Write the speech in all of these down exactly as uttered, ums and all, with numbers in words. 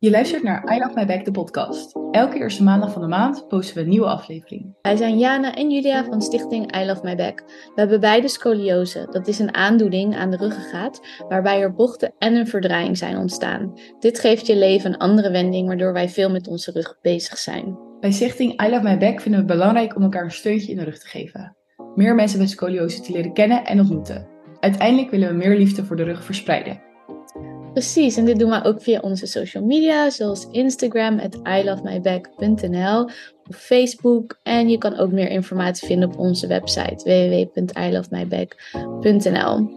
Je luistert naar I Love My Back, de podcast. Elke eerste maandag van de maand posten we een nieuwe aflevering. Wij zijn Jana en Julia van stichting I Love My Back. We hebben beide scoliose. Dat is een aandoening aan de ruggengraat, waarbij er bochten en een verdraaiing zijn ontstaan. Dit geeft je leven een andere wending, waardoor wij veel met onze rug bezig zijn. Bij stichting I Love My Back vinden we het belangrijk om elkaar een steuntje in de rug te geven. Meer mensen met scoliose te leren kennen en ontmoeten. Uiteindelijk willen we meer liefde voor de rug verspreiden. Precies, en dit doen we ook via onze social media, zoals Instagram, at i love my back punt n l of Facebook. En je kan ook meer informatie vinden op onze website, w w w punt i love my back punt n l.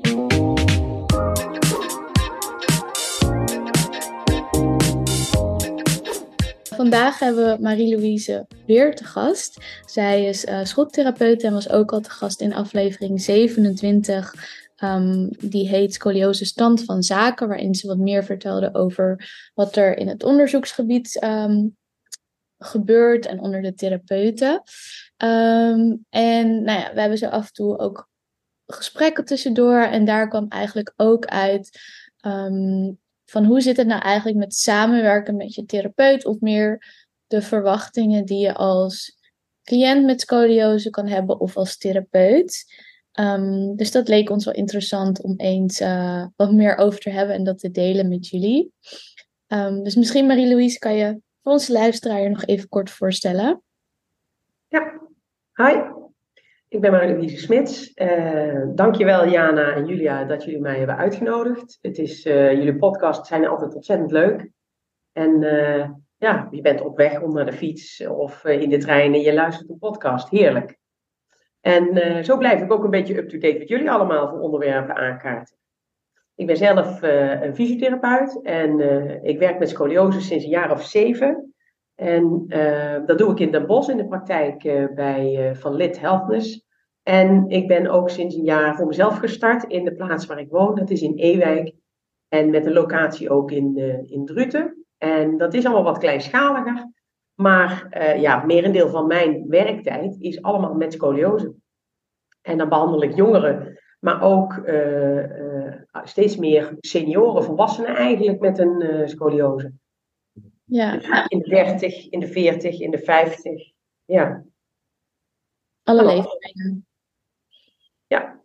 Vandaag hebben we Marie-Louise weer te gast. Zij is uh, schoktherapeut en was ook al te gast in aflevering zevenentwintig. Um, die heet Scoliose stand van zaken, waarin ze wat meer vertelde over wat er in het onderzoeksgebied um, gebeurt en onder de therapeuten. Um, en nou ja, we hebben zo af en toe ook gesprekken tussendoor en daar kwam eigenlijk ook uit um, van hoe zit het nou eigenlijk met samenwerken met je therapeut of meer de verwachtingen die je als cliënt met scoliose kan hebben of als therapeut. Um, dus dat leek ons wel interessant om eens uh, wat meer over te hebben en dat te delen met jullie. Um, dus misschien Marie-Louise, kan je voor onze luisteraar je nog even kort voorstellen? Ja, hi. Ik ben Marie-Louise Smits. Uh, dankjewel Jana en Julia dat jullie mij hebben uitgenodigd. Het is, uh, jullie podcasts zijn altijd ontzettend leuk. En uh, ja, je bent op weg om naar de fiets of uh, in de trein en je luistert een podcast. Heerlijk. En uh, zo blijf ik ook een beetje up-to-date met jullie allemaal voor onderwerpen aankaarten. Ik ben zelf uh, een fysiotherapeut en uh, ik werk met scoliose sinds een jaar of zeven. En uh, dat doe ik in Den Bosch in de praktijk uh, bij uh, Van Lid Healthness. En ik ben ook sinds een jaar voor mezelf gestart in de plaats waar ik woon. Dat is in Ewijk en met een locatie ook in, uh, in Druten. En dat is allemaal wat kleinschaliger. Maar uh, ja, het merendeel van mijn werktijd is allemaal met scoliose. En dan behandel ik jongeren, maar ook uh, uh, steeds meer senioren, volwassenen eigenlijk met een uh, scoliose. Ja. In de dertig, in de veertig, in de vijftig. Ja. Alle Hallo. leeftijden. Ja.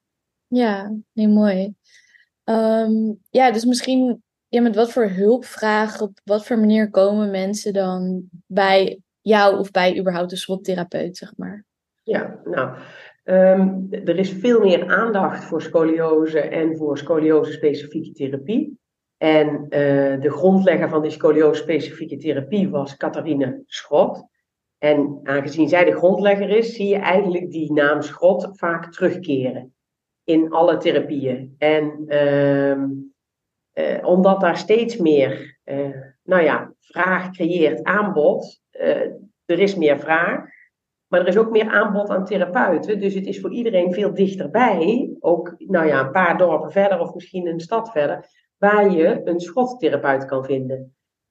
Ja, nee, mooi. Um, ja, dus misschien... Ja, met wat voor hulpvragen, op wat voor manier komen mensen dan bij jou of bij überhaupt de SWOT-therapeut, zeg maar? Ja, nou, um, er is veel meer aandacht voor scoliose en voor scoliose-specifieke therapie. En uh, de grondlegger van die scoliose-specifieke therapie was Catharine Schot. En aangezien zij de grondlegger is, zie je eigenlijk die naam Schot vaak terugkeren in alle therapieën. En... Um, Uh, omdat daar steeds meer, uh, nou ja, vraag creëert aanbod. Uh, er is meer vraag, maar er is ook meer aanbod aan therapeuten. Dus het is voor iedereen veel dichterbij, ook nou ja, een paar dorpen verder of misschien een stad verder, waar je een schottherapeut kan vinden.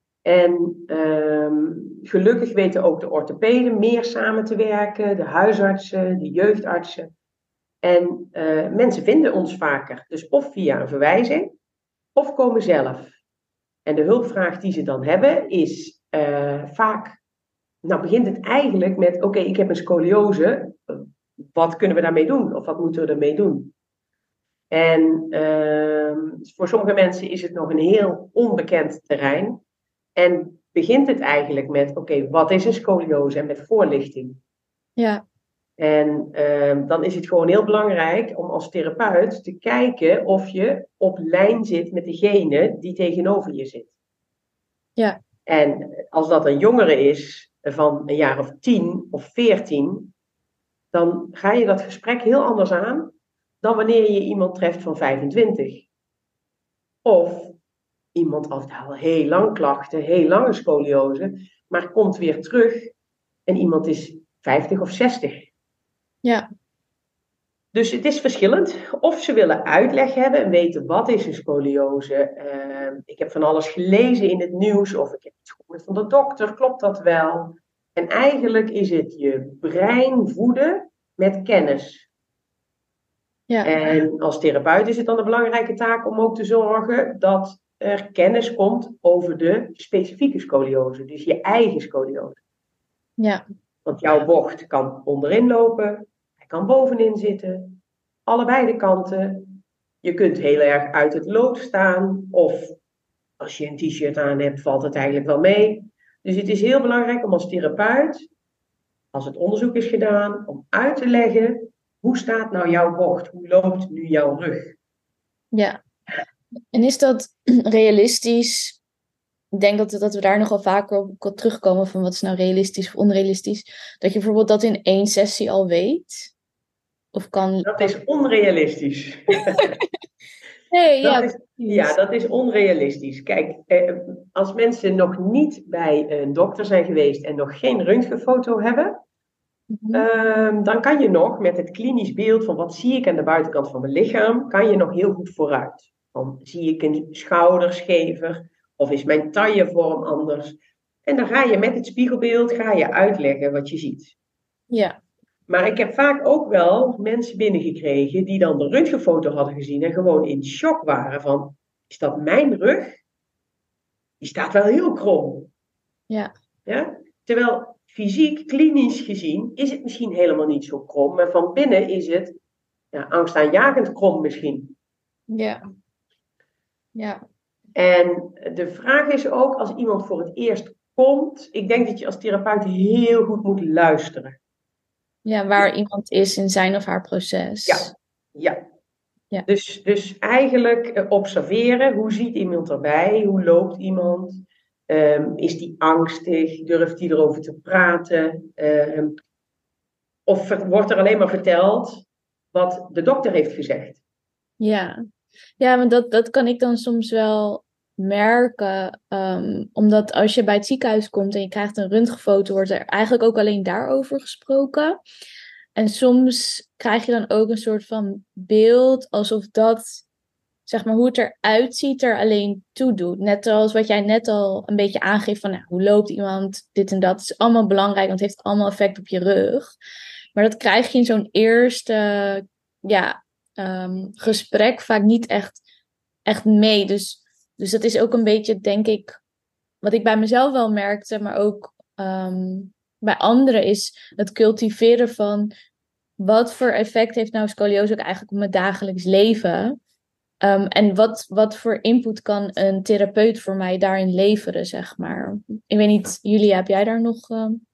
En um, gelukkig weten ook de orthopeden meer samen te werken, de huisartsen, de jeugdartsen. En uh, mensen vinden ons vaker, dus of via een verwijzing, of komen zelf. En de hulpvraag die ze dan hebben is uh, vaak, nou begint het eigenlijk met, oké, okay, ik heb een scoliose, wat kunnen we daarmee doen? Of wat moeten we ermee doen? En uh, voor sommige mensen is het nog een heel onbekend terrein. En begint het eigenlijk met, oké, okay, wat is een scoliose? En met voorlichting. Ja. En uh, dan is het gewoon heel belangrijk om als therapeut te kijken of je op lijn zit met degene die tegenover je zit. Ja. En als dat een jongere is van een jaar of tien of veertien, dan ga je dat gesprek heel anders aan dan wanneer je iemand treft van vijfentwintig. Of iemand had al heel lang klachten, heel lange scoliose, maar komt weer terug en iemand is vijftig of zestig. Ja. Dus het is verschillend. Of ze willen uitleg hebben en weten wat is een scoliose. Uh, ik heb van alles gelezen in het nieuws of ik heb het gehoord van de dokter. Klopt dat wel? En eigenlijk is het je brein voeden met kennis. Ja. En als therapeut is het dan een belangrijke taak om ook te zorgen dat er kennis komt over de specifieke scoliose. Dus je eigen scoliose. Ja. Want jouw bocht kan onderin lopen. Hij kan bovenin zitten. Allebei de kanten. Je kunt heel erg uit het lood staan. Of als je een t-shirt aan hebt, valt het eigenlijk wel mee. Dus het is heel belangrijk om als therapeut, als het onderzoek is gedaan, om uit te leggen, hoe staat nou jouw bocht? Hoe loopt nu jouw rug? Ja. En is dat realistisch? Ik denk dat, dat we daar nogal vaker op op terugkomen van wat is nou realistisch of onrealistisch. Dat je bijvoorbeeld dat in één sessie al weet. Of kan... Dat is onrealistisch. Nee, dat ja, is, precies. ja, dat is onrealistisch. Kijk, eh, als mensen nog niet bij een dokter zijn geweest en nog geen röntgenfoto hebben, Mhm. Ehm, dan kan je nog met het klinisch beeld van wat zie ik aan de buitenkant van mijn lichaam, kan je nog heel goed vooruit. Dan zie ik een schouder schever of is mijn taillevorm anders. En dan ga je met het spiegelbeeld ga je uitleggen wat je ziet. Ja, Maar ik heb vaak ook wel mensen binnengekregen die dan de röntgenfoto hadden gezien en gewoon in shock waren van, is dat mijn rug? Die staat wel heel krom. ja, Ja? Terwijl fysiek, klinisch gezien, is het misschien helemaal niet zo krom. Maar van binnen is het ja, angstaanjagend krom misschien. ja, ja, En de vraag is ook, als iemand voor het eerst komt, ik denk dat je als therapeut heel goed moet luisteren. ja, waar iemand is in zijn of haar proces. Ja, ja. Ja. Dus, dus eigenlijk eh, observeren, hoe ziet iemand erbij? Hoe loopt iemand? Um, is die angstig? Durft die erover te praten? Um, of wordt er alleen maar verteld wat de dokter heeft gezegd? Ja, ja, maar dat, dat kan ik dan soms wel merken. Um, omdat als je bij het ziekenhuis komt en je krijgt een röntgenfoto, wordt er eigenlijk ook alleen daarover gesproken. En soms krijg je dan ook een soort van beeld alsof dat, zeg maar, hoe het eruit ziet er alleen toe doet. Net zoals wat jij net al een beetje aangeeft van, nou, hoe loopt iemand, dit en dat. Het is allemaal belangrijk, want het heeft allemaal effect op je rug. Maar dat krijg je in zo'n eerste, ja, um, gesprek vaak niet echt, echt mee. Dus, dus dat is ook een beetje, denk ik, wat ik bij mezelf wel merkte, maar ook um, bij anderen, is het cultiveren van wat voor effect heeft nou scoliose ook eigenlijk op mijn dagelijks leven. Um, en wat, wat voor input kan een therapeut voor mij daarin leveren, zeg maar. Ik weet niet, Julia, heb jij daar nog um,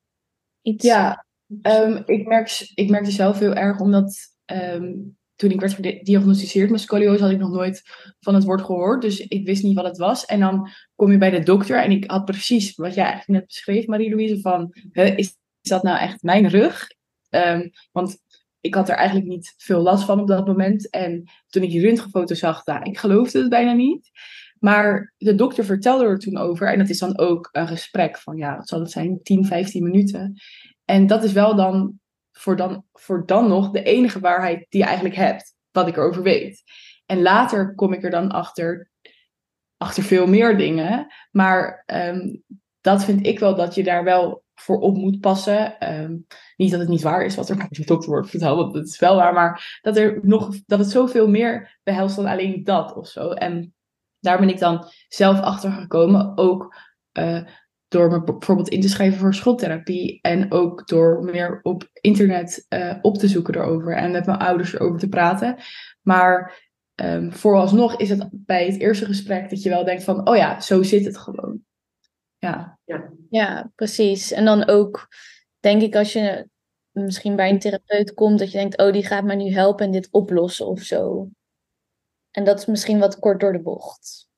iets? Ja, um, ik, merk, ik merkte zelf heel erg, omdat um, toen ik werd gediagnosticeerd met scoliose, had ik nog nooit van het woord gehoord. Dus ik wist niet wat het was. En dan kom je bij de dokter en ik had precies wat jij eigenlijk net beschreef, Marie-Louise, van, huh, is, is dat nou echt mijn rug? Um, want ik had er eigenlijk niet veel last van op dat moment. En toen ik die röntgenfoto zag, nou, ik geloofde het bijna niet. Maar de dokter vertelde er toen over. En dat is dan ook een gesprek van, ja, wat zal het zijn, tien, vijftien minuten. En dat is wel dan voor, dan, voor dan nog de enige waarheid die je eigenlijk hebt. Wat ik erover weet. En later kom ik er dan achter, achter veel meer dingen. Maar um, dat vind ik wel dat je daar wel voor op moet passen. Um, niet dat het niet waar is wat er bij de dokter wordt verteld, want dat is wel waar. Maar dat, er nog, dat het zoveel meer behelst dan alleen dat of zo. En daar ben ik dan zelf achter gekomen. Ook uh, door me bijvoorbeeld in te schrijven voor schooltherapie. En ook door meer op internet uh, op te zoeken erover. En met mijn ouders erover te praten. Maar um, vooralsnog is het bij het eerste gesprek dat je wel denkt van, oh ja, zo zit het gewoon. Ja. Ja. Ja, precies. En dan ook, denk ik, als je misschien bij een therapeut komt, dat je denkt, oh, die gaat mij nu helpen en dit oplossen of zo. En dat is misschien wat kort door de bocht.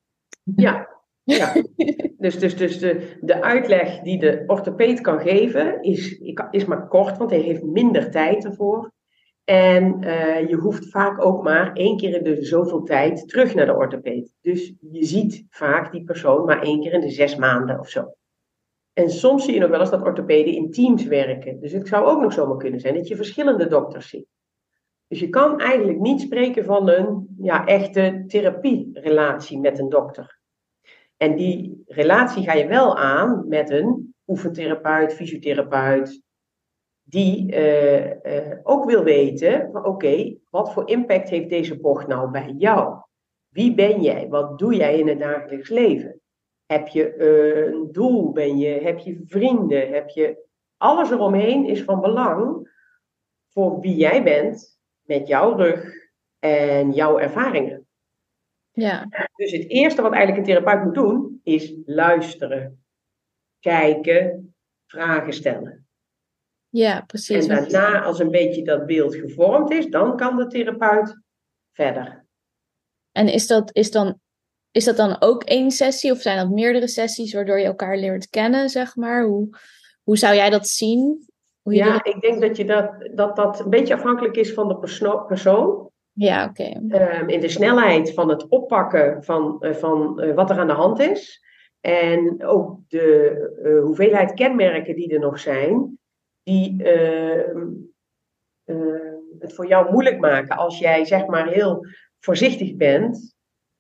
Ja, ja. Dus, dus, dus de, de uitleg die de orthopeed kan geven is, is maar kort, want hij heeft minder tijd ervoor. En uh, je hoeft vaak ook maar één keer in de zoveel tijd terug naar de orthopeed. Dus je ziet vaak die persoon maar één keer in de zes maanden of zo. En soms zie je nog wel eens dat orthopeden in teams werken. Dus het zou ook nog zomaar kunnen zijn dat je verschillende dokters ziet. Dus je kan eigenlijk niet spreken van een ja, echte therapierelatie met een dokter. En die relatie ga je wel aan met een oefentherapeut, fysiotherapeut, die uh, uh, ook wil weten van oké, okay, wat voor impact heeft deze bocht nou bij jou? Wie ben jij? Wat doe jij in het dagelijks leven? Heb je uh, een doel? Ben je, heb je vrienden? Heb je... Alles eromheen is van belang voor wie jij bent, met jouw rug en jouw ervaringen. Ja. Dus het eerste wat eigenlijk een therapeut moet doen, is luisteren, kijken, vragen stellen. Ja, precies. En daarna, als een beetje dat beeld gevormd is, dan kan de therapeut verder. En is dat, is dan, is dat dan ook één sessie of zijn dat meerdere sessies waardoor je elkaar leert kennen, zeg maar? Hoe, hoe zou jij dat zien? Hoe je Ja, dat... ik denk dat, je dat, dat dat een beetje afhankelijk is van de perso- persoon. Ja, oké. Okay. Um, in de snelheid van het oppakken van, uh, van uh, wat er aan de hand is. En ook de uh, hoeveelheid kenmerken die er nog zijn. Die uh, uh, het voor jou moeilijk maken als jij zeg maar heel voorzichtig bent.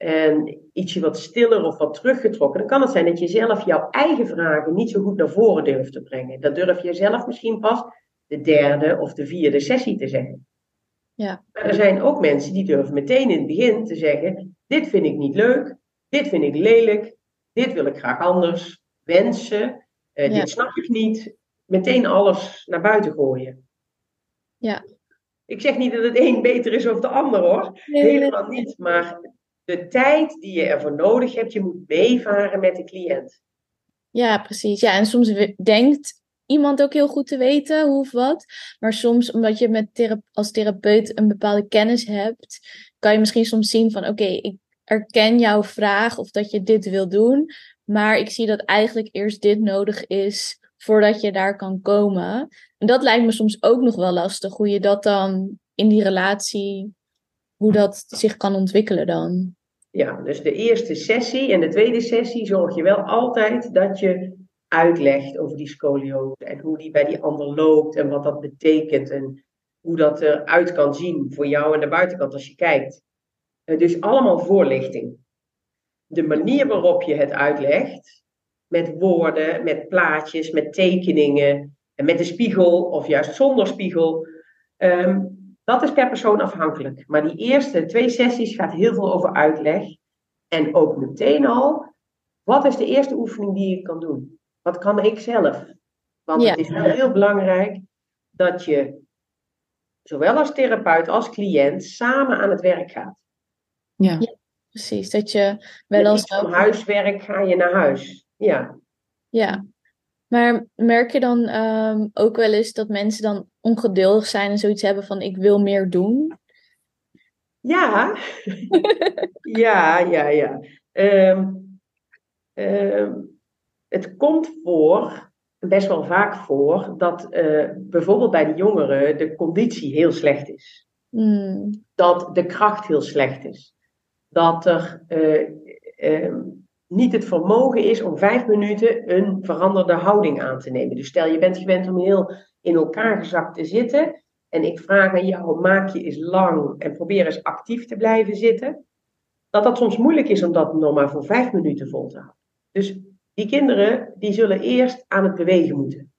En ietsje wat stiller of wat teruggetrokken. Dan kan het zijn dat je zelf jouw eigen vragen niet zo goed naar voren durft te brengen. Dat durf je zelf misschien pas de derde of de vierde sessie te zeggen. Ja. Maar er zijn ook mensen die durven meteen in het begin te zeggen, dit vind ik niet leuk, dit vind ik lelijk, dit wil ik graag anders, wensen, uh, Ja. dit snap ik niet. Meteen alles naar buiten gooien. Ja. Ik zeg niet dat het een beter is of de ander hoor, Nee, helemaal nee. niet. Maar de tijd die je ervoor nodig hebt, je moet meevaren met de cliënt. Ja, precies. Ja, en soms we- denkt iemand ook heel goed te weten hoe of wat. Maar soms, omdat je met thera- als therapeut een bepaalde kennis hebt, kan je misschien soms zien van, oké, okay, ik erken jouw vraag of dat je dit wil doen. Maar ik zie dat eigenlijk eerst dit nodig is voordat je daar kan komen. En dat lijkt me soms ook nog wel lastig, hoe je dat dan in die relatie, hoe dat zich kan ontwikkelen dan. Ja, dus de eerste sessie en de tweede sessie zorg je wel altijd dat je uitlegt over die scoliose en hoe die bij die ander loopt en wat dat betekent en hoe dat eruit kan zien voor jou aan de buitenkant als je kijkt. Dus allemaal voorlichting. De manier waarop je het uitlegt, met woorden, met plaatjes, met tekeningen, en met een spiegel of juist zonder spiegel, um, dat is per persoon afhankelijk. Maar die eerste twee sessies gaat heel veel over uitleg. En ook meteen al, wat is de eerste oefening die ik kan doen? Wat kan ik zelf? Want Ja. het is heel belangrijk dat je, zowel als therapeut als cliënt, samen aan het werk gaat. Ja. Ja, precies. Dat je wel Met als iets van huiswerk ga je naar huis. Ja. Ja, maar merk je dan um, ook wel eens dat mensen dan ongeduldig zijn en zoiets hebben van ik wil meer doen? Ja, ja, ja, ja. Um, um, het komt voor, best wel vaak voor, dat uh, bijvoorbeeld bij de jongeren de conditie heel slecht is. Mm. Dat de kracht heel slecht is. Dat er uh, um, niet het vermogen is om vijf minuten een veranderde houding aan te nemen. Dus stel je bent gewend om heel in elkaar gezakt te zitten. En ik vraag aan jou, maak je eens lang en probeer eens actief te blijven zitten. Dat dat soms moeilijk is om dat nog maar voor vijf minuten vol te houden. Dus die kinderen, die zullen eerst aan het bewegen moeten.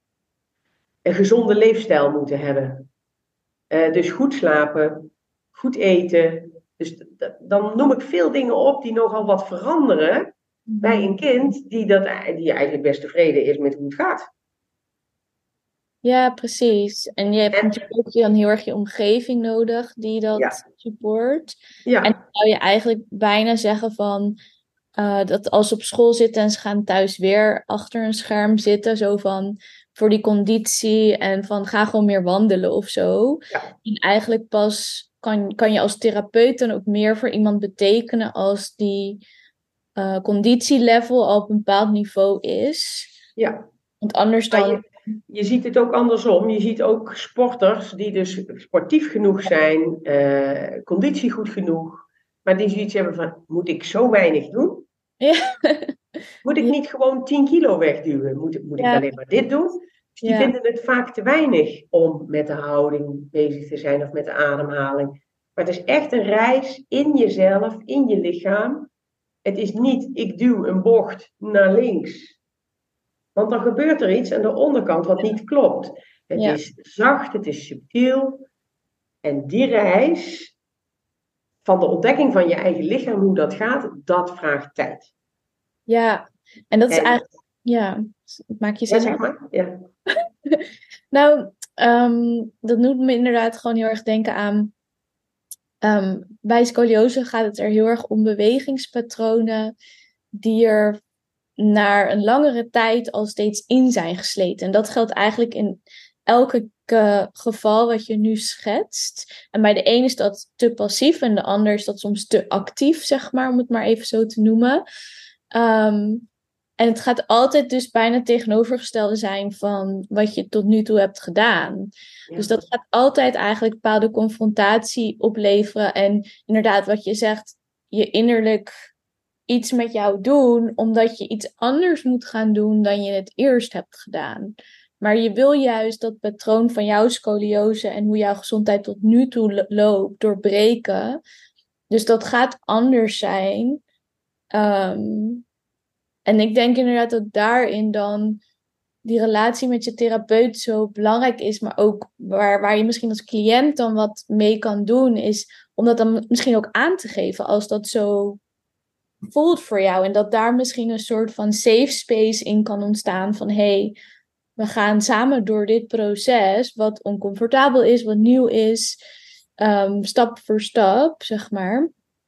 Een gezonde leefstijl moeten hebben. Uh, dus goed slapen, goed eten. Dus d- dan noem ik veel dingen op die nogal wat veranderen bij een kind die, dat, die eigenlijk best tevreden is met hoe het gaat. Ja, precies. En je hebt En, natuurlijk ook dan heel erg je omgeving nodig die dat ja. support. Ja. En dan zou je eigenlijk bijna zeggen van uh, dat als ze op school zitten en ze gaan thuis weer achter een scherm zitten, zo van voor die conditie en van ga gewoon meer wandelen of zo. Ja. En eigenlijk pas kan, kan je als therapeut dan ook meer voor iemand betekenen als die uh, conditielevel al op een bepaald niveau is. Ja. Want anders dan... Je, je ziet het ook andersom. Je ziet ook sporters die dus sportief genoeg zijn, uh, conditie goed genoeg, maar die zoiets hebben van, moet ik zo weinig doen? Ja. Moet ik ja. niet gewoon tien kilo wegduwen? Moet, moet ja. ik alleen maar dit doen? Dus die ja. vinden het vaak te weinig om met de houding bezig te zijn of met de ademhaling. Maar het is echt een reis in jezelf, in je lichaam. Het is niet, ik duw een bocht naar links. Want dan gebeurt er iets aan de onderkant wat niet klopt. Het ja. is zacht, het is subtiel. En die reis, van de ontdekking van je eigen lichaam, hoe dat gaat, dat vraagt tijd. Ja, en dat is En, eigenlijk... Ja, maak je ja, zin zeg af? maar. Ja. Nou, um, dat doet me inderdaad gewoon heel erg denken aan... Um, bij scoliose gaat het er heel erg om bewegingspatronen die er naar een langere tijd al steeds in zijn gesleten. En dat geldt eigenlijk in elke uh, geval wat je nu schetst. En bij de een is dat te passief en de ander is dat soms te actief, zeg maar, om het maar even zo te noemen. Um, en het gaat altijd dus bijna het tegenovergestelde zijn van wat je tot nu toe hebt gedaan. Ja. Dus dat gaat altijd eigenlijk bepaalde confrontatie opleveren. En inderdaad, wat je zegt, je innerlijk iets met jou doen, omdat je iets anders moet gaan doen dan je het eerst hebt gedaan. Maar je wil juist dat patroon van jouw scoliose en hoe jouw gezondheid tot nu toe lo- loopt, doorbreken. Dus dat gaat anders zijn. Um, en ik denk inderdaad dat daarin dan die relatie met je therapeut zo belangrijk is, maar ook waar, waar je misschien als cliënt dan wat mee kan doen, is om dat dan misschien ook aan te geven als dat zo voelt voor jou. En dat daar misschien een soort van safe space in kan ontstaan van hey, we gaan samen door dit proces, wat oncomfortabel is, wat nieuw is, um, stap voor stap, zeg maar.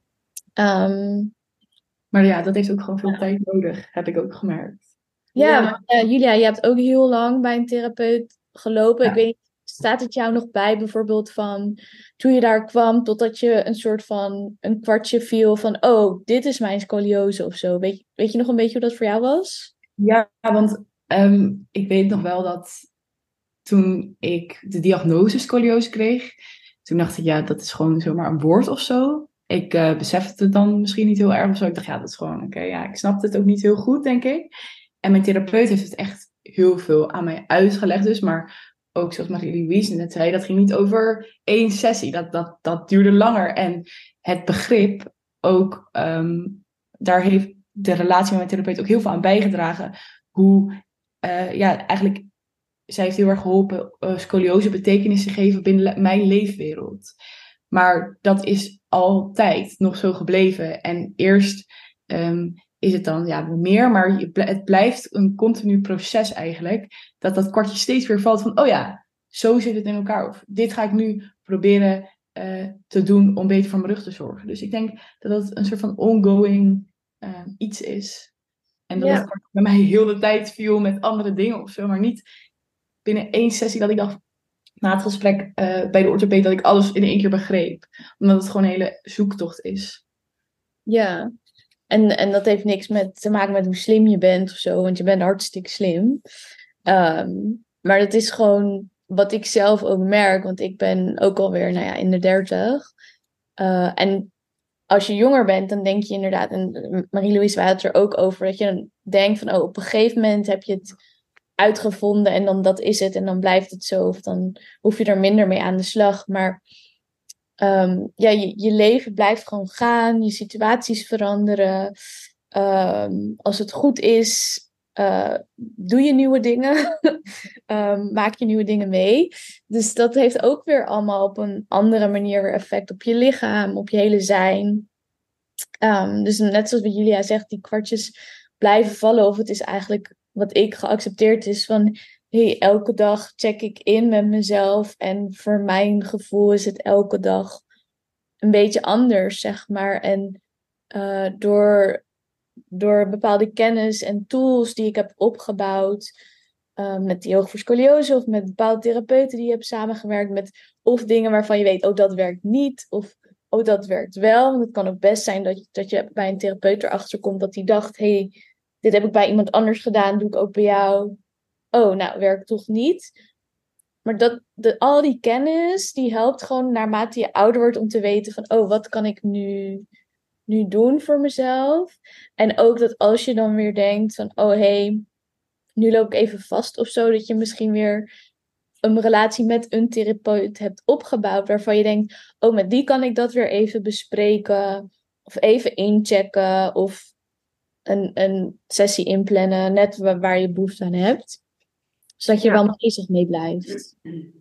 Um, Maar ja, dat heeft ook gewoon veel tijd nodig, heb ik ook gemerkt. Ja, Ja. maar, uh, Julia, je hebt ook heel lang bij een therapeut gelopen. Ja. Ik weet niet, staat het jou nog bij bijvoorbeeld van toen je daar kwam totdat je een soort van een kwartje viel van oh, dit is mijn scoliose of zo. Weet je, weet je nog een beetje hoe dat voor jou was? Ja, want um, ik weet nog wel dat toen ik de diagnose scoliose kreeg, toen dacht ik, ja, dat is gewoon zomaar een woord of zo. Ik uh, besefte het dan misschien niet heel erg of zo. Ik dacht, ja, dat is gewoon, oké, okay, ja, ik snapte het ook niet heel goed, denk ik. En mijn therapeut heeft het echt heel veel aan mij uitgelegd dus, maar ook zoals Marie-Louise net zei, dat ging niet over één sessie. Dat, dat, dat duurde langer. En het begrip ook, um, daar heeft de relatie met mijn therapeut ook heel veel aan bijgedragen. Hoe, uh, ja, eigenlijk, zij heeft heel erg geholpen uh, scoliose betekenis te geven binnen le- mijn leefwereld. Maar dat is altijd nog zo gebleven. En eerst um, is het dan ja, meer, maar je, het blijft een continu proces eigenlijk. Dat dat kwartje steeds weer valt van, oh ja, zo zit het in elkaar. Of dit ga ik nu proberen uh, te doen om beter voor mijn rug te zorgen. Dus ik denk dat dat een soort van ongoing uh, iets is. En dat Ja. het bij mij heel de tijd viel met andere dingen of zo. Maar niet binnen één sessie dat ik dacht, na het gesprek uh, bij de orthopeed, dat ik alles in één keer begreep. Omdat het gewoon een hele zoektocht is. Ja, en, en dat heeft niks met te maken met hoe slim je bent of zo, want je bent hartstikke slim. Um, maar dat is gewoon wat ik zelf ook merk, want ik ben ook alweer nou ja, in de dertig. Uh, en als je jonger bent, dan denk je inderdaad, en Marie-Louise had het er ook over, dat je dan denkt van, oh, op een gegeven moment heb je het uitgevonden en dan dat is het en dan blijft het zo. Of dan hoef je er minder mee aan de slag. Maar um, ja, je, je leven blijft gewoon gaan, je situaties veranderen. Um, als het goed is, uh, doe je nieuwe dingen. um, maak je nieuwe dingen mee. Dus dat heeft ook weer allemaal op een andere manier weer effect op je lichaam, op je hele zijn. Um, dus net zoals wat Julia zegt, die kwartjes blijven vallen. Of het is eigenlijk wat ik geaccepteerd is van hey, elke dag check ik in met mezelf. En voor mijn gevoel is het elke dag een beetje anders, zeg maar. En uh, door, door bepaalde kennis en tools die ik heb opgebouwd, uh, met die Yoga voor Scoliose of met bepaalde therapeuten die je hebt samengewerkt met, of dingen waarvan je weet, oh, dat werkt niet, of oh, dat werkt wel. Want het kan ook best zijn dat je, dat je bij een therapeut erachter komt dat die dacht, hey, dit heb ik bij iemand anders gedaan, doe ik ook bij jou. Oh, nou, werkt toch niet. Maar dat, de, al die kennis, die helpt gewoon naarmate je ouder wordt om te weten van, oh, wat kan ik nu, nu doen voor mezelf? En ook dat als je dan weer denkt van, oh, hey, nu loop ik even vast of zo, dat je misschien weer een relatie met een therapeut hebt opgebouwd, waarvan je denkt, oh, met die kan ik dat weer even bespreken, of even inchecken, of een, een sessie inplannen, net waar, waar je behoefte aan hebt. Zodat je Ja. wel bezig mee blijft.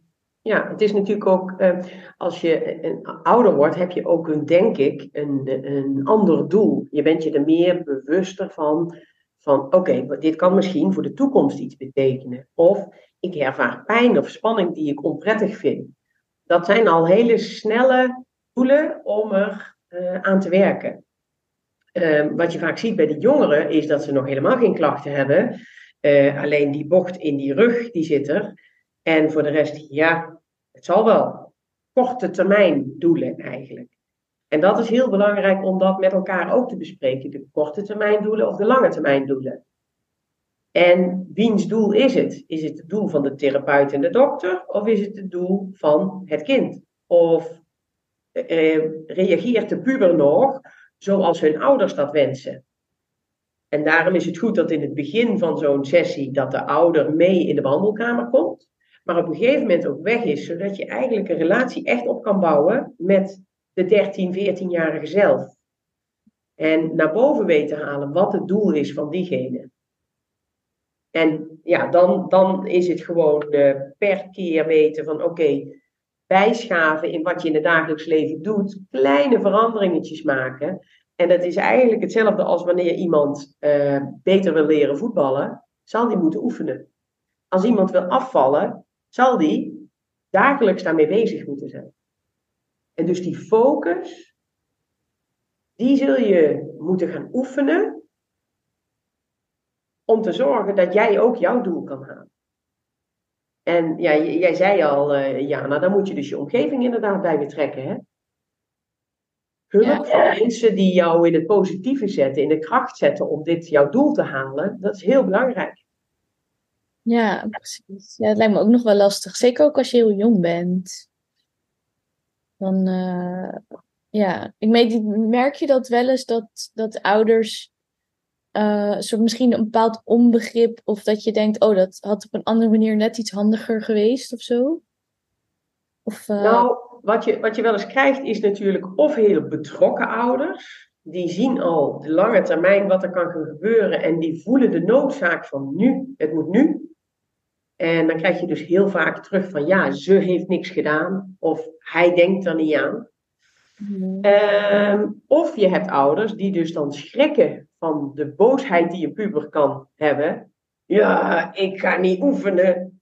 Ja, het is natuurlijk ook, eh, als je een, ouder wordt, heb je ook een, denk ik, een, een ander doel. Je bent je er meer bewuster van, van oké, okay, dit kan misschien voor de toekomst iets betekenen. Of ik ervaar pijn of spanning die ik onprettig vind. Dat zijn al hele snelle doelen om er uh, aan te werken. Uh, wat je vaak ziet bij de jongeren is dat ze nog helemaal geen klachten hebben. Uh, alleen die bocht in die rug, die zit er. En voor de rest, ja, het zal wel. Korte termijn doelen eigenlijk. En dat is heel belangrijk om dat met elkaar ook te bespreken. De korte termijn doelen of de lange termijn doelen. En wiens doel is het? Is het het doel van de therapeut en de dokter? Of is het het doel van het kind? Of uh, reageert de puber nog zoals hun ouders dat wensen? En daarom is het goed dat in het begin van zo'n sessie dat de ouder mee in de behandelkamer komt. Maar op een gegeven moment ook weg is, zodat je eigenlijk een relatie echt op kan bouwen met de dertien, veertienjarige zelf. En naar boven weet te halen wat het doel is van diegene. En ja, dan, dan is het gewoon uh, per keer weten van oké, okay, bijschaven in wat je in het dagelijks leven doet, kleine veranderingetjes maken. En dat is eigenlijk hetzelfde als wanneer iemand uh, beter wil leren voetballen, zal die moeten oefenen. Als iemand wil afvallen, zal die dagelijks daarmee bezig moeten zijn. En dus die focus, die zul je moeten gaan oefenen om te zorgen dat jij ook jouw doel kan halen. En ja, j- jij zei al, uh, Jana, dan moet je dus je omgeving inderdaad bij betrekken, hè? Hulp van mensen die jou in het positieve zetten, in de kracht zetten om dit jouw doel te halen, dat is heel belangrijk. Ja, precies. Ja, het lijkt me ook nog wel lastig. Zeker ook als je heel jong bent. Dan, uh, ja, ik merk, merk je dat wel eens dat, dat ouders uh, soort misschien een bepaald onbegrip of dat je denkt, oh, dat had op een andere manier net iets handiger geweest of zo? Of, uh... Nou, wat je, wat je wel eens krijgt is natuurlijk of heel betrokken ouders. Die zien al de lange termijn wat er kan gaan gebeuren en die voelen de noodzaak van nu, het moet nu. En dan krijg je dus heel vaak terug van ja, ze heeft niks gedaan of hij denkt er niet aan. Mm. Um, of je hebt ouders die dus dan schrikken van de boosheid die een puber kan hebben. Ja, ik ga niet oefenen.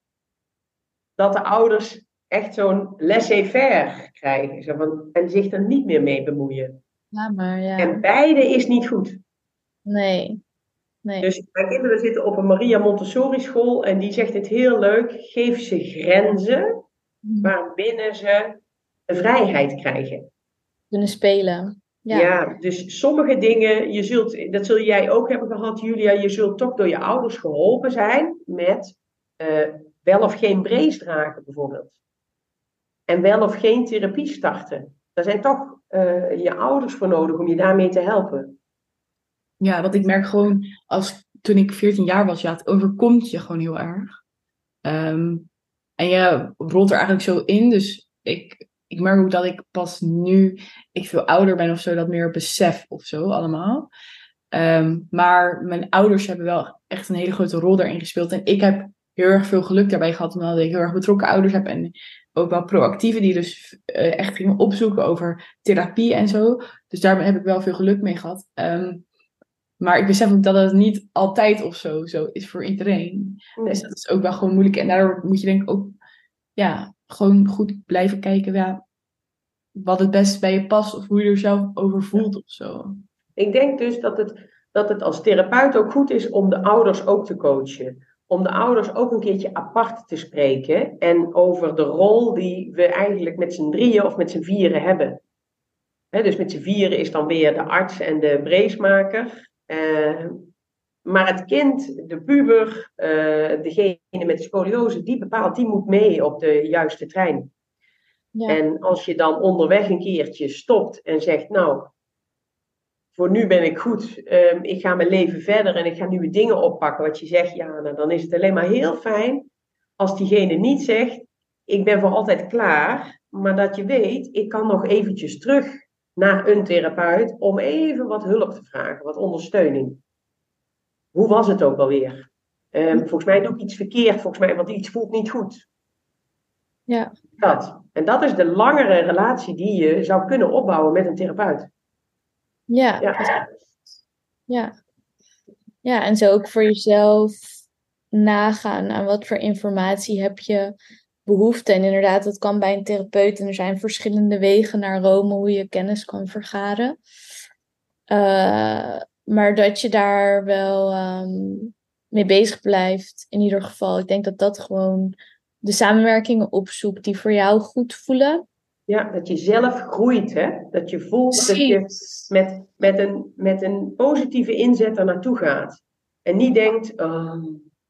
Dat de ouders echt zo'n laissez-faire krijgen. Zo van, en zich er niet meer mee bemoeien. Ja, maar ja. En beide is niet goed. Nee. Nee. Dus mijn kinderen zitten op een Maria Montessori school en die zegt het heel leuk. Geef ze grenzen waarbinnen ze de vrijheid krijgen. Kunnen spelen. Ja. Ja, dus sommige dingen, je zult, dat zul jij ook hebben gehad, Julia. Je zult toch door je ouders geholpen zijn met uh, wel of geen brace dragen bijvoorbeeld. En wel of geen therapie starten. Daar zijn toch uh, je ouders voor nodig om je daarmee te helpen. Ja, want ik merk gewoon, als toen ik veertien jaar was, ja, het overkomt je gewoon heel erg. Um, en je rolt er eigenlijk zo in. Dus ik, ik merk ook dat ik pas nu ik veel ouder ben of zo, dat meer besef of zo allemaal. Um, maar mijn ouders hebben wel echt een hele grote rol daarin gespeeld. En ik heb heel erg veel geluk daarbij gehad, omdat ik heel erg betrokken ouders heb. En ook wel proactieve die dus uh, echt gingen opzoeken over therapie en zo. Dus daar heb ik wel veel geluk mee gehad. Um, Maar ik besef ook dat het niet altijd of zo, zo is voor iedereen. Nee. Dus dat is ook wel gewoon moeilijk. En daardoor moet je denk ik ook ja, gewoon goed blijven kijken ja, wat het best bij je past. Of hoe je er zelf over voelt of zo. Ik denk dus dat het, dat het als therapeut ook goed is om de ouders ook te coachen. Om de ouders ook een keertje apart te spreken. En over de rol die we eigenlijk met z'n drieën of met z'n vieren hebben. He, dus met z'n vieren is dan weer de arts en de brace-maker. Uh, maar het kind, de puber, uh, degene met de scoliose, die bepaalt, die moet mee op de juiste trein. Ja. En als je dan onderweg een keertje stopt en zegt, nou, voor nu ben ik goed, um, ik ga mijn leven verder en ik ga nieuwe dingen oppakken. Wat je zegt, ja, nou, dan is het alleen maar heel fijn als diegene niet zegt, ik ben voor altijd klaar, maar dat je weet, ik kan nog eventjes terug naar een therapeut om even wat hulp te vragen, wat ondersteuning. Hoe was het ook alweer? Um, volgens mij doe ik iets verkeerd, volgens mij, want iets voelt niet goed. Ja. Dat. En dat is de langere relatie die je zou kunnen opbouwen met een therapeut. Ja, Ja. ja. Ja, en zo ook voor jezelf nagaan aan wat voor informatie heb je behoefte. En inderdaad, dat kan bij een therapeut. En er zijn verschillende wegen naar Rome hoe je kennis kan vergaren. Uh, maar dat je daar wel um, mee bezig blijft, in ieder geval. Ik denk dat dat gewoon de samenwerkingen opzoekt die voor jou goed voelen. Ja, dat je zelf groeit, hè? Dat je voelt dat je met, met, een, met een positieve inzet er naartoe gaat. En niet denkt... Oh,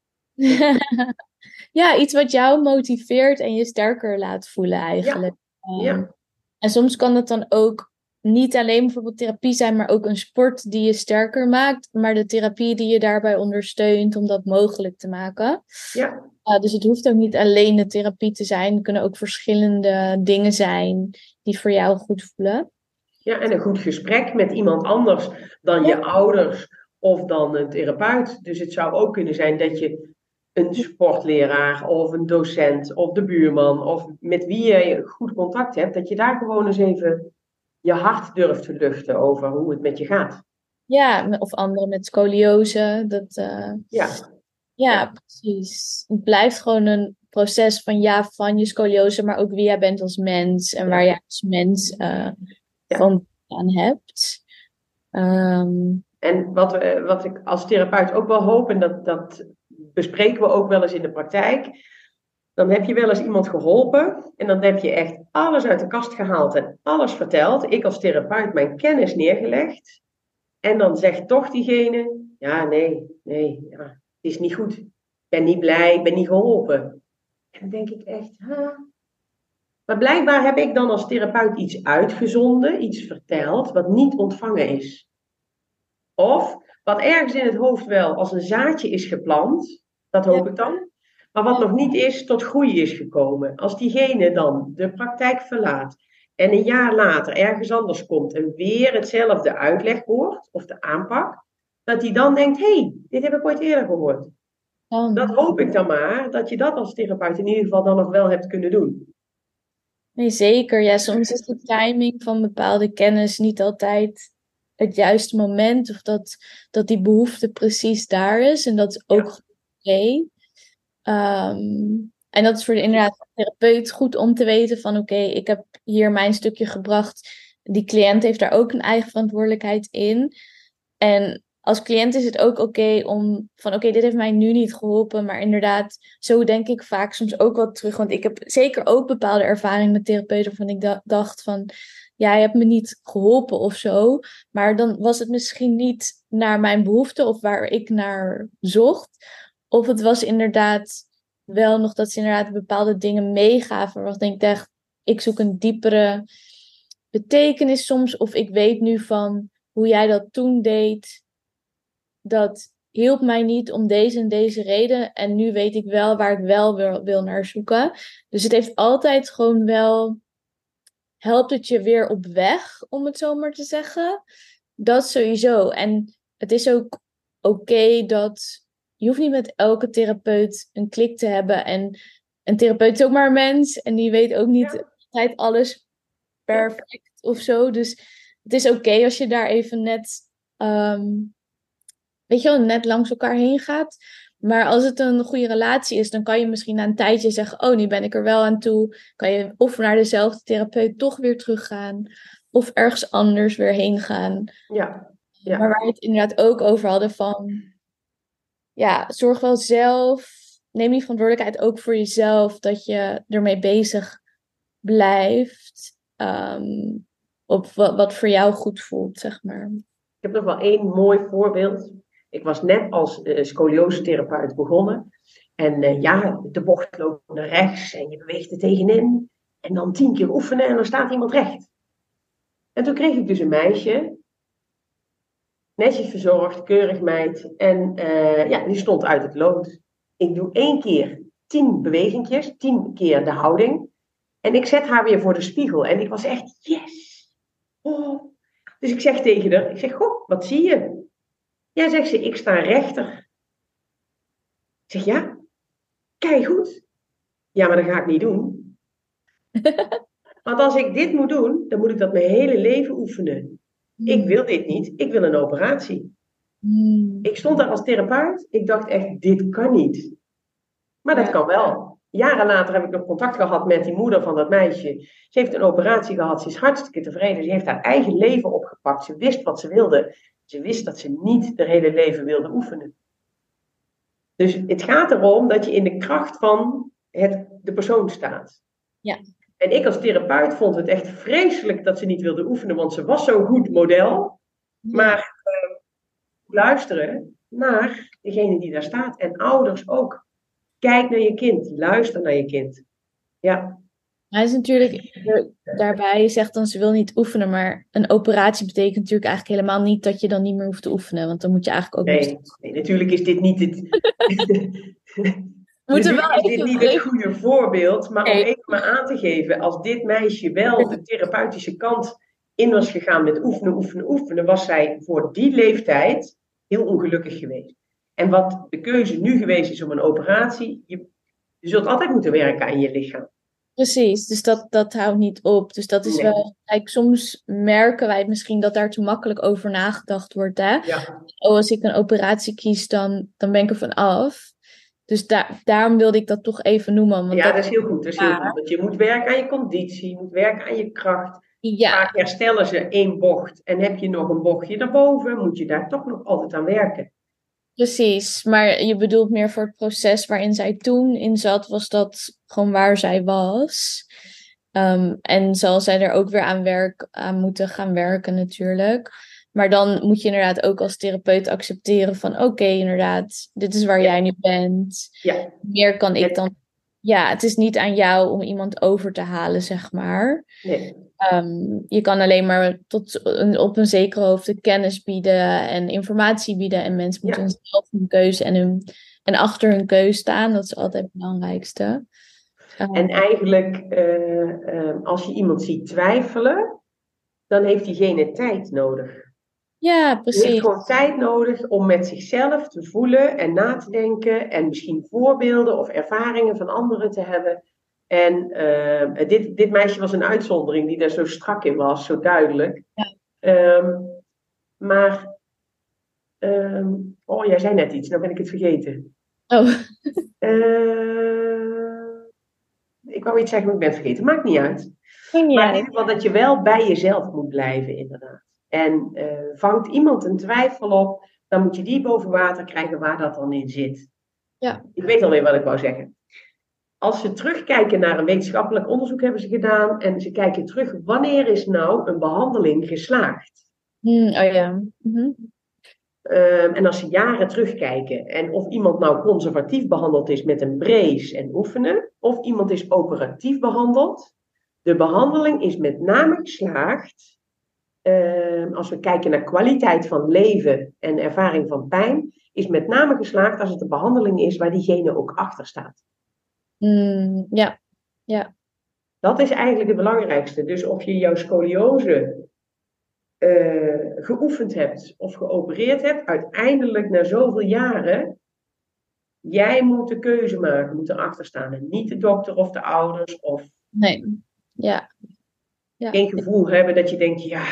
ja, iets wat jou motiveert en je sterker laat voelen eigenlijk. Ja. Ja. Um, en soms kan het dan ook niet alleen bijvoorbeeld therapie zijn, maar ook een sport die je sterker maakt. Maar de therapie die je daarbij ondersteunt om dat mogelijk te maken. Ja. Uh, dus het hoeft ook niet alleen de therapie te zijn. Er kunnen ook verschillende dingen zijn die voor jou goed voelen. Ja, en een goed gesprek met iemand anders dan je ouders of dan een therapeut. Dus het zou ook kunnen zijn dat je een sportleraar of een docent of de buurman of met wie je goed contact hebt, dat je daar gewoon eens even je hart durft te luchten over hoe het met je gaat. Ja, of anderen met scoliose. Dat, uh, ja. Ja, ja, precies. Het blijft gewoon een proces van ja, van je scoliose, maar ook wie jij bent als mens en ja. waar jij als mens uh, ja. gewoon aan hebt. Um, en wat, we, wat ik als therapeut ook wel hoop, en dat, dat bespreken we ook wel eens in de praktijk, dan heb je wel eens iemand geholpen en dan heb je echt alles uit de kast gehaald en alles verteld. Ik als therapeut mijn kennis neergelegd. En dan zegt toch diegene, ja, nee, nee, ja, het is niet goed. Ik ben niet blij, ik ben niet geholpen. En dan denk ik echt, ha. Maar blijkbaar heb ik dan als therapeut iets uitgezonden, iets verteld, wat niet ontvangen is. Of wat ergens in het hoofd wel als een zaadje is geplant, dat hoop ja. ik dan. Maar wat ja. nog niet is, tot groei is gekomen. Als diegene dan de praktijk verlaat en een jaar later ergens anders komt en weer hetzelfde uitleg hoort, of de aanpak, dat die dan denkt, hé, hey, dit heb ik ooit eerder gehoord. Oh. Dat hoop ik dan maar, dat je dat als therapeut in ieder geval dan nog wel hebt kunnen doen. Nee, zeker. Ja, soms is de timing van bepaalde kennis niet altijd het juiste moment, of dat, dat die behoefte precies daar is. En dat is ook ja. oké. Um, en dat is voor de inderdaad therapeut goed om te weten van oké, okay, ik heb hier mijn stukje gebracht. Die cliënt heeft daar ook een eigen verantwoordelijkheid in. En als cliënt is het ook oké okay om van oké, okay, dit heeft mij nu niet geholpen. Maar inderdaad, zo denk ik vaak soms ook wel terug. Want ik heb zeker ook bepaalde ervaringen met therapeuten waarvan ik dacht van ja, je hebt me niet geholpen of zo. Maar dan was het misschien niet naar mijn behoefte of waar ik naar zocht. Of het was inderdaad wel nog dat ze inderdaad bepaalde dingen meegaven. Waarvan ik dacht, ik zoek een diepere betekenis soms. Of ik weet nu van hoe jij dat toen deed. Dat hielp mij niet om deze en deze reden. En nu weet ik wel waar ik wel wil, wil naar zoeken. Dus het heeft altijd gewoon wel... Helpt het je weer op weg, om het zo maar te zeggen. Dat sowieso. En het is ook oké okay dat... Je hoeft niet met elke therapeut een klik te hebben. En een therapeut is ook maar een mens. En die weet ook niet ja. altijd alles perfect of zo. Dus het is oké okay als je daar even net... Um, weet je wel, net langs elkaar heen gaat. Maar als het een goede relatie is, dan kan je misschien na een tijdje zeggen... Oh, nu ben ik er wel aan toe. Kan je of naar dezelfde therapeut toch weer teruggaan. Of ergens anders weer heen gaan. Ja. Ja. Maar waar we het inderdaad ook over hadden van... Ja, zorg wel zelf, neem die verantwoordelijkheid ook voor jezelf, dat je ermee bezig blijft, um, op wat, wat voor jou goed voelt, zeg maar. Ik heb nog wel één mooi voorbeeld. Ik was net als uh, scoliosetherapeut begonnen. En uh, ja, de bocht loopt naar rechts en je beweegt er tegenin. En dan tien keer oefenen en dan staat iemand recht. En toen kreeg ik dus een meisje... Netjes verzorgd, keurig meid. En uh, ja, die stond uit het lood. Ik doe één keer tien bewegingjes, tien keer de houding. En ik zet haar weer voor de spiegel. En ik was echt, yes! Oh. Dus ik zeg tegen haar, ik zeg, goh, wat zie je? Ja, zegt ze, ik sta rechter. Ik zeg, ja? Kijk goed. Ja, maar dat ga ik niet doen. Want als ik dit moet doen, dan moet ik dat mijn hele leven oefenen. Ik wil dit niet, ik wil een operatie. Hmm. Ik stond daar als therapeut, ik dacht echt, dit kan niet. Maar dat Ja. kan wel. Jaren later heb ik nog contact gehad met die moeder van dat meisje. Ze heeft een operatie gehad, ze is hartstikke tevreden. Ze heeft haar eigen leven opgepakt, ze wist wat ze wilde. Ze wist dat ze niet haar hele leven wilde oefenen. Dus het gaat erom dat je in de kracht van het, de persoon staat. Ja. En ik als therapeut vond het echt vreselijk dat ze niet wilde oefenen, want ze was zo'n goed model. Maar uh, luisteren naar degene die daar staat. En ouders ook. Kijk naar je kind. Luister naar je kind. Ja. Hij is natuurlijk, daarbij zegt dan ze wil niet oefenen, maar een operatie betekent natuurlijk eigenlijk helemaal niet dat je dan niet meer hoeft te oefenen, want dan moet je eigenlijk ook Nee, nog... nee natuurlijk is dit niet het... Moeten natuurlijk wel is dit niet het goede voorbeeld, maar Nee. om even maar aan te geven, als dit meisje wel de therapeutische kant in was gegaan met oefenen, oefenen, oefenen, was zij voor die leeftijd heel ongelukkig geweest. En wat de keuze nu geweest is om een operatie, je, je zult altijd moeten werken aan je lichaam. Precies, dus dat, dat houdt niet op. Dus dat is Nee. wel... Kijk, soms merken wij misschien dat daar te makkelijk over nagedacht wordt. Hè? Ja. Oh, als ik een operatie kies, dan, dan ben ik er van af. Dus daar, daarom wilde ik dat toch even noemen. Want Ja, dat, dat is heel goed. Dat is heel Ja. goed. Want je moet werken aan je conditie, je moet werken aan je kracht. ja, Vaak herstellen ze één bocht en heb je nog een bochtje daarboven, moet je daar toch nog altijd aan werken. precies. Maar je bedoelt meer voor het proces waarin zij toen in zat, was dat gewoon waar zij was. Um, en zal zij er ook weer aan, werk, aan moeten gaan werken natuurlijk. Maar dan moet je inderdaad ook als therapeut accepteren van oké, okay, inderdaad, dit is waar Ja. jij nu bent. Ja. Meer kan ik Het- dan... Ja, het is niet aan jou om iemand over te halen, zeg maar. Nee. Um, je kan alleen maar tot een, op een zekere hoogte kennis bieden en informatie bieden. En mensen moeten Ja. zelf hun keuze en, hun, en achter hun keuze staan. Dat is altijd het belangrijkste. Um, En eigenlijk, uh, uh, als je iemand ziet twijfelen, dan heeft diegene tijd nodig. ja, Die heeft precies. gewoon tijd nodig om met zichzelf te voelen en na te denken en misschien voorbeelden of ervaringen van anderen te hebben. En uh, dit, dit meisje was een uitzondering die daar zo strak in was, zo duidelijk. Ja. Um, maar, um, oh, jij zei net iets, nou ben ik het vergeten. Oh, Uh, ik wou iets zeggen, maar ik ben het vergeten. Maakt niet uit. ging niet Maar in uit. ieder geval dat je wel bij jezelf moet blijven, inderdaad. En uh, vangt iemand een twijfel op, dan moet je die boven water krijgen waar dat dan in zit. Ja. Ik weet alweer wat ik wou zeggen. Als ze terugkijken naar een wetenschappelijk onderzoek hebben ze gedaan en ze kijken terug, wanneer is nou een behandeling geslaagd? Hmm, oh ja. Mm-hmm. Um, en als ze jaren terugkijken en of iemand nou conservatief behandeld is met een brace en oefenen, of iemand is operatief behandeld, de behandeling is met name geslaagd, um, als we kijken naar kwaliteit van leven en ervaring van pijn, is met name geslaagd als het een behandeling is waar diegene ook achter staat. Mm, ja, ja. Dat is eigenlijk het belangrijkste. Dus of je jouw scoliose uh, geoefend hebt of geopereerd hebt, uiteindelijk na zoveel jaren, jij moet de keuze maken, moet erachter staan. En niet de dokter of de ouders of Nee, ja. ja. geen gevoel hebben dat je denkt, ja,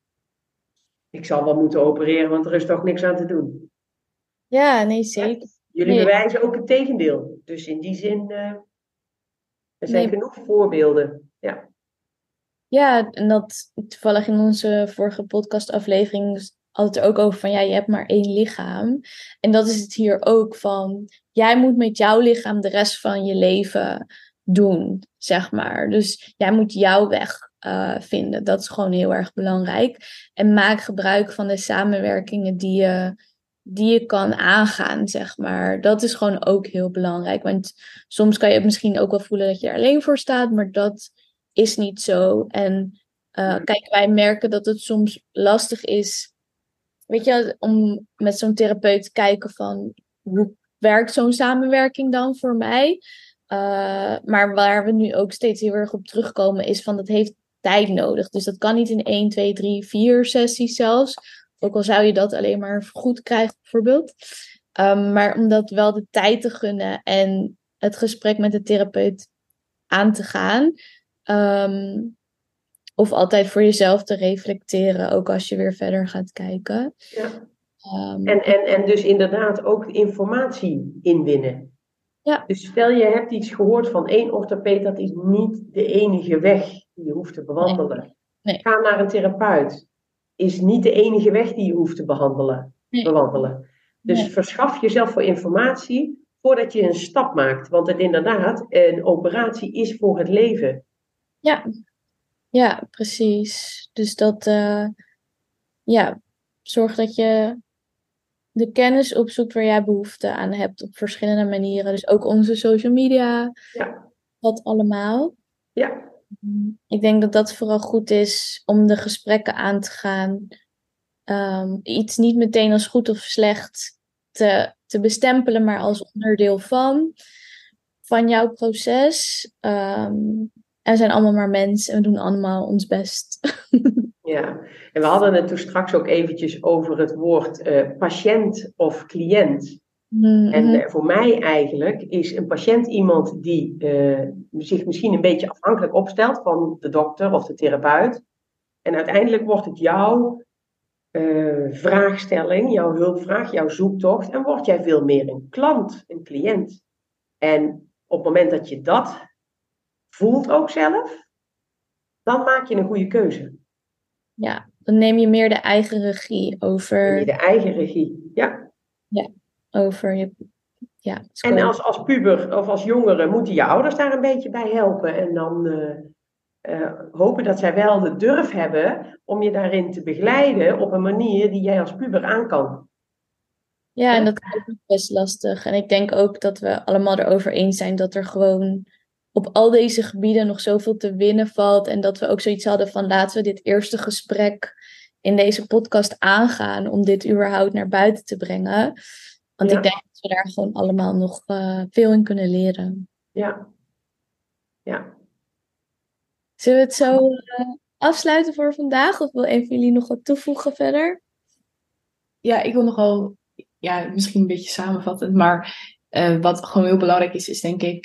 ik zal wel moeten opereren, want er is toch niks aan te doen. Ja, nee, zeker. Jullie Nee. bewijzen ook het tegendeel. Dus in die zin, uh, er zijn Nee. genoeg voorbeelden. Ja. Ja, en dat toevallig in onze vorige podcastaflevering had het er ook over van, ja, je hebt maar één lichaam. En dat is het hier ook van, jij moet met jouw lichaam de rest van je leven doen, zeg maar. Dus jij moet jouw weg uh, vinden. Dat is gewoon heel erg belangrijk. En maak gebruik van de samenwerkingen die je, die je kan aangaan, zeg maar. Dat is gewoon ook heel belangrijk. Want soms kan je misschien ook wel voelen dat je er alleen voor staat, maar dat is niet zo. En uh, kijk, wij merken dat het soms lastig is, weet je, om met zo'n therapeut te kijken van, hoe werkt zo'n samenwerking dan voor mij? Uh, maar waar we nu ook steeds heel erg op terugkomen is van, dat heeft tijd nodig. Dus dat kan niet in één, twee, drie, vier sessies zelfs. Ook al zou je dat alleen maar goed krijgen, bijvoorbeeld. Um, maar om dat wel de tijd te gunnen en het gesprek met de therapeut aan te gaan. Um, of altijd voor jezelf te reflecteren, ook als je weer verder gaat kijken. Ja. Um, en, en, en dus inderdaad ook informatie inwinnen. Ja. Dus stel je hebt iets gehoord van één orthopeed, dat is niet de enige weg die je hoeft te bewandelen. Nee. Nee. Ga naar een therapeut. Is niet de enige weg die je hoeft te behandelen, nee. bewandelen. Dus nee. verschaf jezelf voor informatie voordat je een stap maakt. Want het inderdaad, een operatie is voor het leven. Ja, ja precies. Dus dat, uh, ja, zorg dat je de kennis opzoekt waar jij behoefte aan hebt op verschillende manieren. Dus ook onze social media, ja. dat allemaal. Ja. Ik denk dat dat vooral goed is om de gesprekken aan te gaan. Um, iets niet meteen als goed of slecht te, te bestempelen, maar als onderdeel van, van jouw proces. Um, en we zijn allemaal maar mensen en we doen allemaal ons best. Ja, en we hadden het toen straks ook eventjes over het woord uh, patiënt of cliënt. Mm-hmm. En uh, voor mij eigenlijk is een patiënt iemand die uh, zich misschien een beetje afhankelijk opstelt van de dokter of de therapeut. En uiteindelijk wordt het jouw uh, vraagstelling, jouw hulpvraag, jouw zoektocht. En word jij veel meer een klant, een cliënt. En op het moment dat je dat voelt ook zelf, dan maak je een goede keuze. Ja, dan neem je meer de eigen regie over... Neem je de eigen regie, ja. Ja, over je... Ja, en als, als puber of als jongere moeten je ouders daar een beetje bij helpen. En dan uh, uh, hopen dat zij wel de durf hebben om je daarin te begeleiden op een manier die jij als puber aan kan. Ja, en dat is ook best lastig. En ik denk ook dat we allemaal erover eens zijn dat er gewoon op al deze gebieden nog zoveel te winnen valt. En dat we ook zoiets hadden van laten we dit eerste gesprek in deze podcast aangaan om dit überhaupt naar buiten te brengen. Want ja. ik denk dat we daar gewoon allemaal nog uh, veel in kunnen leren. Ja. Ja. Zullen we het zo uh, afsluiten voor vandaag? Of wil een van jullie nog wat toevoegen verder? Ja, ik wil nogal, ja, misschien een beetje samenvatten. Maar uh, wat gewoon heel belangrijk is, is denk ik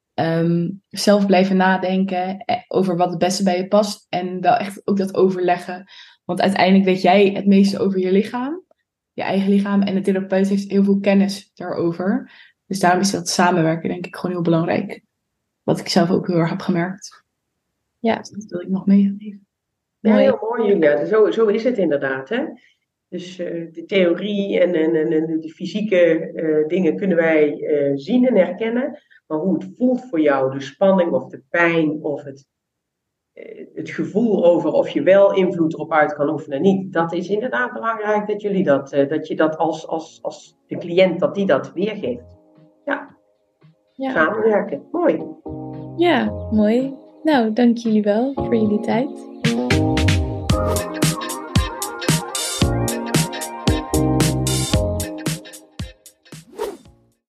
Um, zelf blijven nadenken over wat het beste bij je past. En wel echt ook dat overleggen. Want uiteindelijk weet jij het meeste over je lichaam. Je eigen lichaam. En de therapeut heeft heel veel kennis daarover. Dus daarom is dat samenwerken denk ik gewoon heel belangrijk. Wat ik zelf ook heel erg heb gemerkt. Ja. Dus dat wil ik nog meegeven. Ja, heel mooi Julia. Zo, zo is het inderdaad. Hè? Dus uh, de theorie en, en, en de fysieke uh, dingen kunnen wij uh, zien en herkennen. Maar hoe het voelt voor jou, de spanning of de pijn of het, uh, het gevoel over of je wel invloed erop uit kan oefenen en niet. Dat is inderdaad belangrijk dat jullie dat, uh, dat je dat als, als, als de cliënt, dat die dat weergeeft. Ja, ja. Samenwerken. Mooi. Ja, mooi. Nou, dank jullie wel voor jullie tijd.